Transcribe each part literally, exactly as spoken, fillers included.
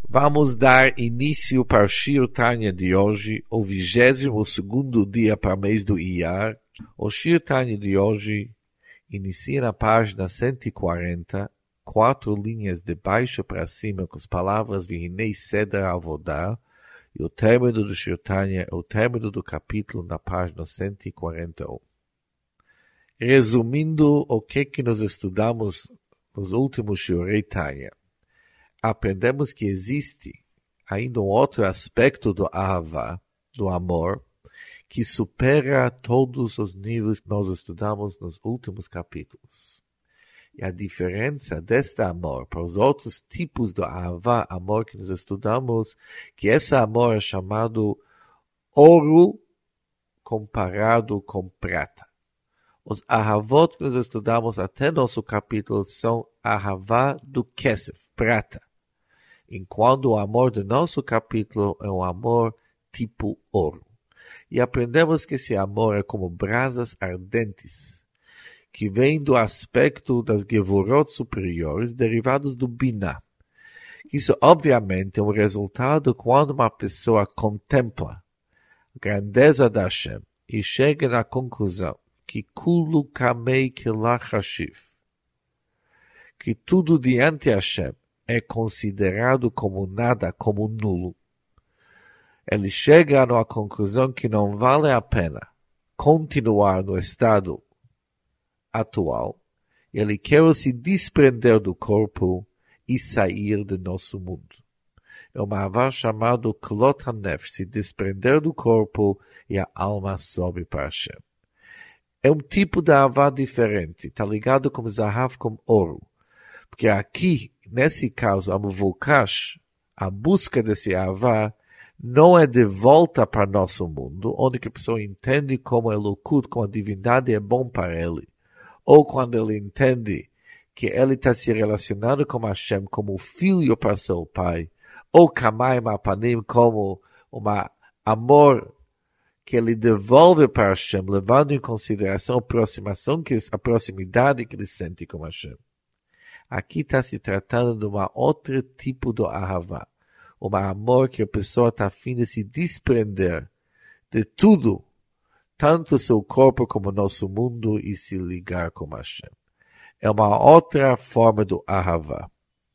Vamos dar início para o Shir Tanya de hoje, o vigésimo segundo dia para o mês do Iyar. O Shir Tanya de hoje inicia na página cento e quarenta, quatro linhas de baixo para cima, com as palavras Vihinei Seder Avodah, e o término do Shir Tanya é o término do capítulo na página cento e quarenta e um. Resumindo o que que nós estudamos nos últimos Shirei Tanya, aprendemos que existe ainda um outro aspecto do Ahavá, do amor, que supera todos os níveis que nós estudamos nos últimos capítulos. E a diferença deste amor para os outros tipos do Ahavá, amor que nós estudamos, que esse amor é chamado ouro comparado com prata. Os Ahavot que nós estudamos até nosso capítulo são Ahavá do Kesef, prata. Enquanto o amor do nosso capítulo é um amor tipo ouro. E aprendemos que esse amor é como brasas ardentes, que vem do aspecto das Gevurot superiores derivados do Binah. Isso, obviamente, é um resultado quando uma pessoa contempla a grandeza da Hashem e chega na conclusão que Kulu Kamei Kelach Hashiv, que tudo diante de Hashem é considerado como nada, como nulo. Ele chega à conclusão que não vale a pena continuar no estado atual. Ele quer se desprender do corpo e sair do nosso mundo. É uma avá chamado Klot HaNefesh, se desprender do corpo e a alma sobe para Hashem. É um tipo de avá diferente, está ligado com Zahav, com ouro. Porque aqui, nesse caso, a Muvukash, a busca desse Avá, não é de volta para nosso mundo, onde a pessoa entende como é Elokut, como a divindade é bom para ele. Ou quando ele entende que ele está se relacionando com Hashem como filho para seu pai. Ou Kamayim Apanim como um amor que ele devolve para Hashem, levando em consideração a aproximação, que, a proximidade que ele sente com Hashem. Aqui está se tratando de um outro tipo de Ahavá. Um amor que a pessoa está a fim de se desprender de tudo, tanto seu corpo como nosso mundo, e se ligar com Hashem. É uma outra forma do Ahavá.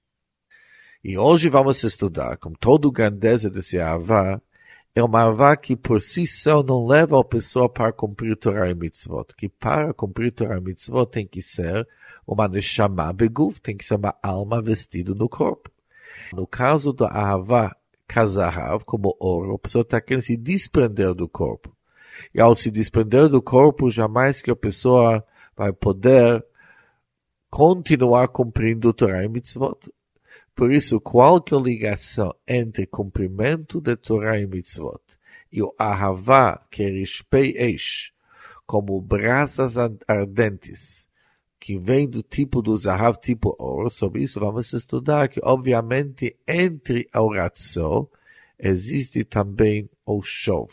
E hoje vamos estudar, com toda a grandeza desse Ahavá, é uma Ahavá que por si só não leva a pessoa para cumprir Torah e Mitzvot. Que para cumprir Torah e Mitzvot tem que ser uma Neshama Beguf, tem que ser uma alma vestida no corpo. No caso do Ahavá Kazahav, como ouro, a pessoa está querendo se desprender do corpo. E ao se desprender do corpo, jamais que a pessoa vai poder continuar cumprindo Torah e Mitzvot. Por isso, qualquer ligação entre cumprimento de Torah e Mitzvot e o Ahavá, que é Rishpei Eish, como brasas ardentes, que vem do tipo do Zahav, tipo ouro, sobre isso vamos estudar que, obviamente, entre a oração existe também o Shov.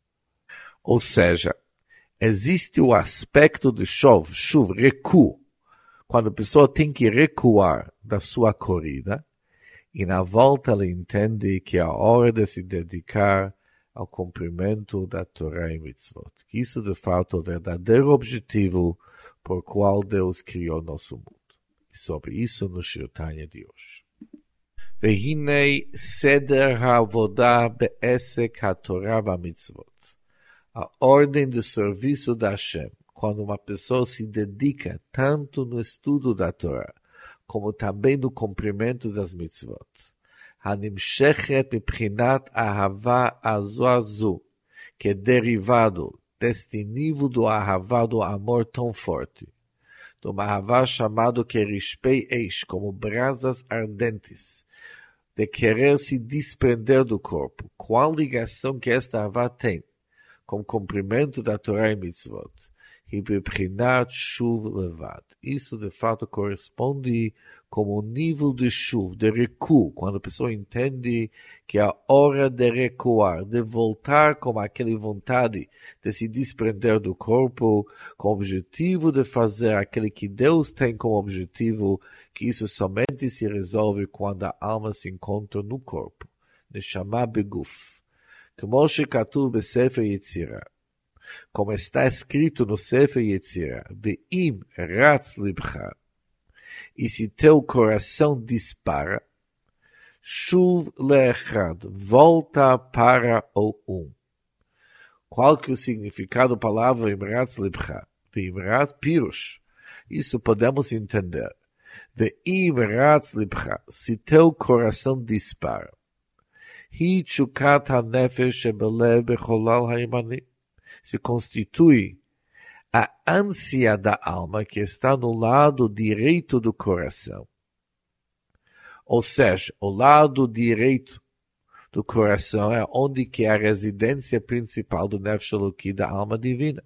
Ou seja, existe o aspecto do Shov, Shuv, recuo, quando a pessoa tem que recuar da sua corrida, e na volta ela entende que é a hora de se dedicar ao cumprimento da Torah e Mitzvot. Isso, de fato, é o verdadeiro objetivo por qual Deus criou nosso mundo. E sobre isso no Shir Tanya de hoje. Vehinei Seder HaAvodah Be'esek HaTorah VaMitzvot. A ordem de serviço da Hashem, quando uma pessoa se dedica tanto no estudo da Torá, como também no cumprimento das mitzvot. Hanimshechet miprinat ahavá azu, que é derivado deste nível do ahavá, do amor tão forte, do ahavá chamado Kerishpei Eish, como brasas ardentes, de querer se desprender do corpo. Qual ligação que esta ahavá tem com o cumprimento da Torá e mitzvot? Hibiprinat shuv levad. isso de fato corresponde como um nível de chuva, de recuo, quando a pessoa entende que é a hora de recuar, de voltar com aquela vontade de se desprender do corpo, com o objetivo de fazer aquele que Deus tem como objetivo, que isso somente se resolve quando a alma se encontra no corpo. Neshama beguf. Como שכתוב בספר יצירה. Como está escrito no Sefer Yetzirah, Ve'im ratz libcha, e se teu coração dispara, shuv le'echad, volta para o um. Qual que é o significado da palavra imratz libcha? Ve'imratz pirush. Isso podemos entender. Ve'im ratz libcha, se teu coração dispara. Hi tchukat ha-nefesh shebelev becholal ha'imani. Se constitui a ânsia da alma que está no lado direito do coração. Ou seja, o lado direito do coração é onde que é a residência principal do Nefesh Eloki, da alma divina.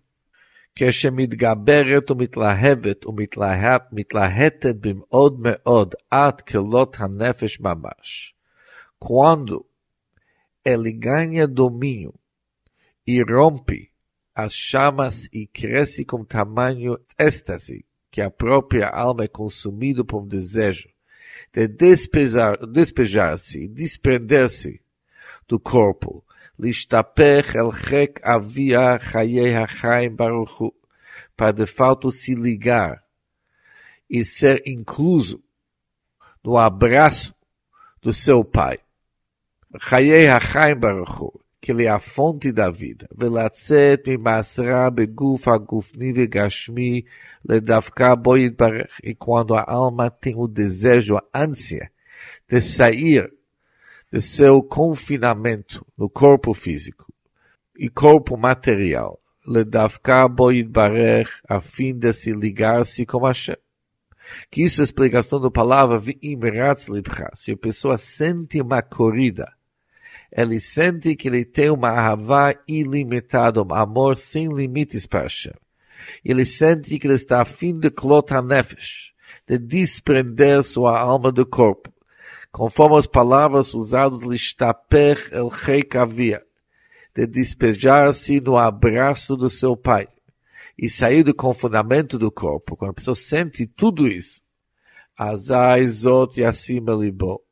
כשמתגברת ומתלהבת ומתלהטת במאוד מאוד עד כלות הנפש ממש. Quando ele ganha domínio e rompe as chamas e cresce com tamanho êxtase, que a própria alma é consumida por um desejo de despejar, despejar-se, desprender-se do corpo, listapech el chek avia chayei hachaim baruch hu, para de fato se ligar e ser incluso no abraço do seu pai. Chayei hachaim baruch hu, que ele é a fonte da vida. Velatzet mimasra beguf agufni vegashmi ledavka bo yitbarech. E quando a alma tem o desejo, a ânsia de sair de seu confinamento no corpo físico e corpo material, ledavka bo yitbarech, a fim de se ligar-se com Hashem. Que isso é a explicação da palavra v'im ratz libcha. Se a pessoa sente uma corrida, ele sente que ele tem uma ahavá ilimitada, um amor sem limites para Hashem. Ele sente que ele está a fim de klot ha-nefesh, de desprender sua alma do corpo, conforme as palavras usadas, listapech el chek avia, de despejar-se no abraço do seu pai, e sair do confinamento do corpo. Quando a pessoa sente tudo isso, azai zot yasim elibo,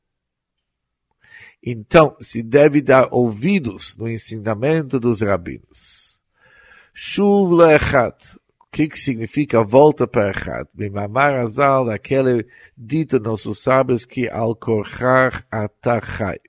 então se deve dar ouvidos no ensinamento dos rabinos. Shuv le'echad. O que, que significa volta para Echad? Bimamar azal, daquele dito nossos sábios que al korchach atachai.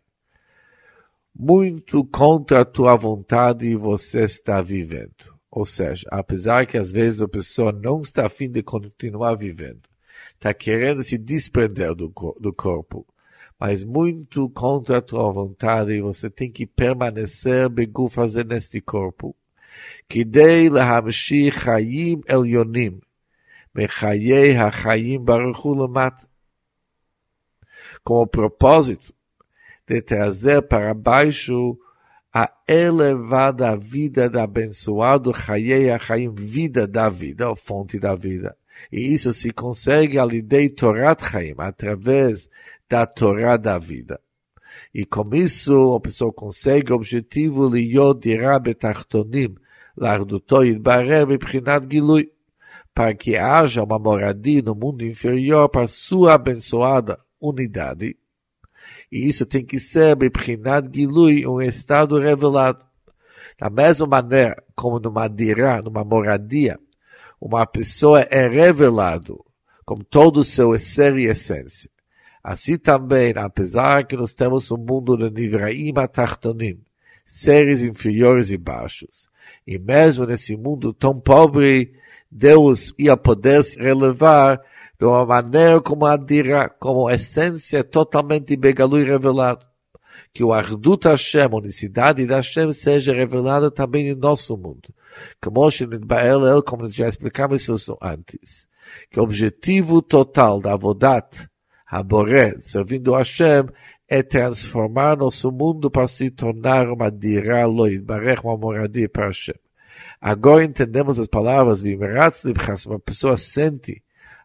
Muito contra a tua vontade você está vivendo. Ou seja, apesar que às vezes a pessoa não está a fim de continuar vivendo, está querendo se desprender do, do corpo, mas muito contra a tua vontade, você tem que permanecer beguf fazer neste corpo, kidei lehamshich chayim elyonim, mechayei hachayim baruch hu lemata, com o propósito de trazer para baixo a elevada vida da abençoado chayei hachayim, vida da vida, a fonte da vida. E isso se consegue al idei Torat Chaim, através da Torá da vida. E com isso, a pessoa consegue o objetivo liyot dirá betachtonim, l'arduto yitbarer beprinat gilui, para que haja uma moradia no mundo inferior para sua abençoada unidade. E isso tem que ser beprinat gilui, um estado revelado. Da mesma maneira como numa dirá, numa moradia, uma pessoa é revelado com todo o seu ser e essência. Assim também, apesar que nós temos um mundo de Nivraim Atachtonim, seres inferiores e baixos, e mesmo nesse mundo tão pobre, Deus ia poder se relevar de uma maneira como a dirá, como a essência totalmente begalui revelado. Que o Ardut Hashem, a unicidade de Hashem, seja revelada também em nosso mundo. Como como já explicamos isso antes. Que o objetivo total da Avodat Haboré, servindo a Hashem, é transformar nosso mundo para se tornar uma dirá loid, barech, uma moradia para Hashem. Agora entendemos as palavras, uma pessoa sente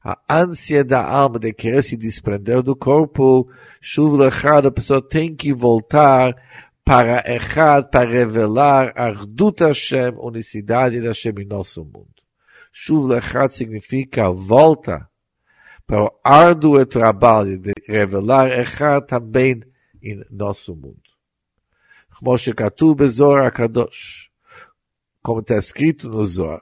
a ânsia da alma de querer se desprender do corpo, Shuv Lechad, a pessoa tem que voltar para Echad, para revelar a Ardut Hashem, a unicidade de Hashem em nosso mundo. Shuv Lechad significa volta para o árduo trabalho de revelar Echad também em nosso mundo. Como shekatuv beZohar HaKadosh, como está escrito no Zohar,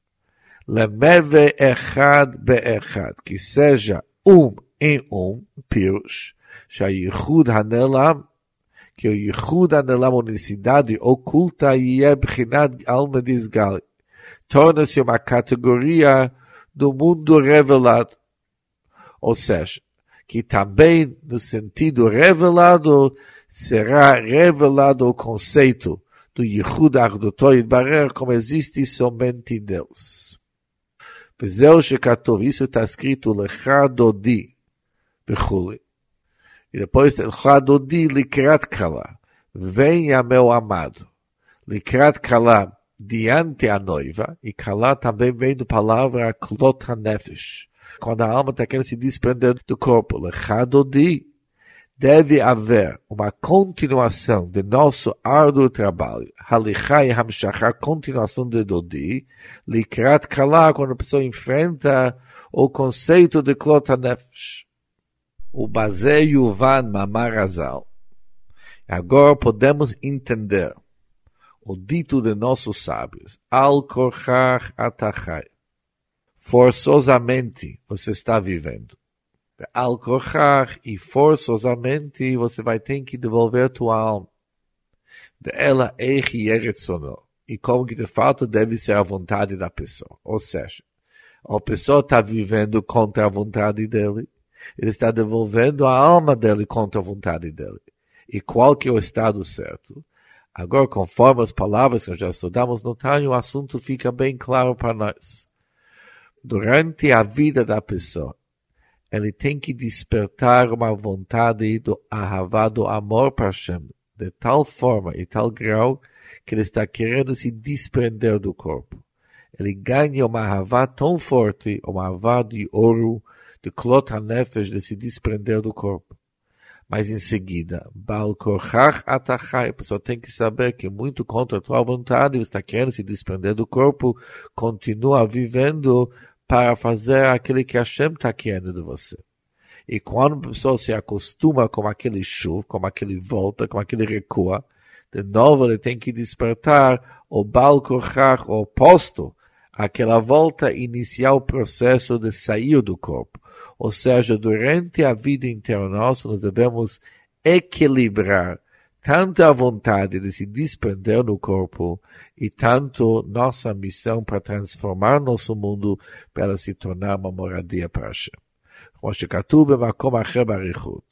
Lemeve Echad Be'echad, que seja um em um, Pirush, Shayichud Hanelam, que o Yichud Hanelam, unicidade oculta, Yeh Bchinat Alma Disgali, torna-se uma categoria do mundo revelado. Ou seja, que também no sentido revelado, será revelado o conceito do Yichud Arduto Yitbarer como existe somente Deus. Vezeu shekatov, isso está escrito Lecha Dodi, Bechuli. E depois Lecha Dodi Likrat Kala, venha meu amado. Likrat Kala, diante a noiva, e Kala também vem da palavra Klot HaNefesh, quando a alma está querendo se desprender do corpo. Lecha Dodi, deve haver uma continuação de nosso árduo trabalho. Halichai Hamshachar, continuação de Dodi. Likrat Kala, quando a pessoa enfrenta o conceito de Klot HaNefesh. O Bazei Yuvan Mamar Azal. Agora podemos entender o dito de nossos sábios. Al Korchach Atachai. Forçosamente você está vivendo. Al Korchach, e forçosamente você vai ter que devolver tua alma. Ela eich yeretzono, e como que de fato deve ser a vontade da pessoa. Ou seja, a pessoa está vivendo contra a vontade dele, ele está devolvendo a alma dele contra a vontade dele. E qual que é o estado certo? Agora, conforme as palavras que já estudamos no Tânia, o assunto fica bem claro para nós. Durante a vida da pessoa, ele tem que despertar uma vontade do ahavá, do amor para Hashem, de tal forma e tal grau que ele está querendo se desprender do corpo. Ele ganha uma ahavá tão forte, uma ahavá de ouro, de Klot HaNefesh, de se desprender do corpo. Mas em seguida, Baal Korchach Atachai, a pessoa tem que saber que muito contra a tua vontade, você está querendo se desprender do corpo, continua vivendo para fazer aquilo que Hashem está querendo de você. E quando a pessoa se acostuma com aquele chuva, com aquele volta, com aquele recua, de novo ele tem que despertar o Baal Korchach, o oposto, aquela volta iniciar o processo de sair do corpo. Ou seja, durante a vida inteira nossa, nós devemos equilibrar tanto a vontade de se desprender do corpo e tanto nossa missão para transformar nosso mundo para se tornar uma moradia para Hashem. Como shekatuv b'makom acher b'arichut.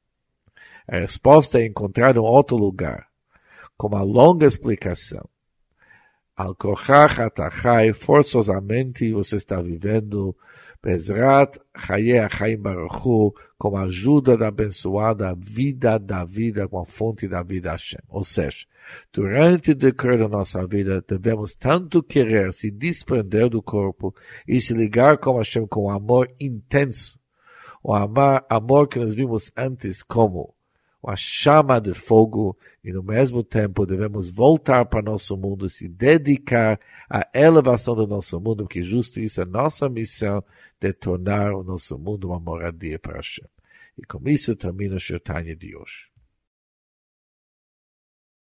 A resposta é encontrada em outro lugar, com uma longa explicação. Al Korchach Atachai, forçosamente você está vivendo Bezrat Chaye Achaim Baruch Hu, com a ajuda da abençoada vida da vida, com a fonte da vida Hashem. Ou seja, durante o decorrer da nossa vida, devemos tanto querer se desprender do corpo e se ligar com Hashem com um amor intenso. O amor, amor que nós vimos antes como uma chama de fogo, e no mesmo tempo devemos voltar para nosso mundo, se dedicar à elevação do nosso mundo, porque justo isso é nossa missão de tornar o nosso mundo uma moradia para Hashem. E com isso termina o Shir Tanya de hoje.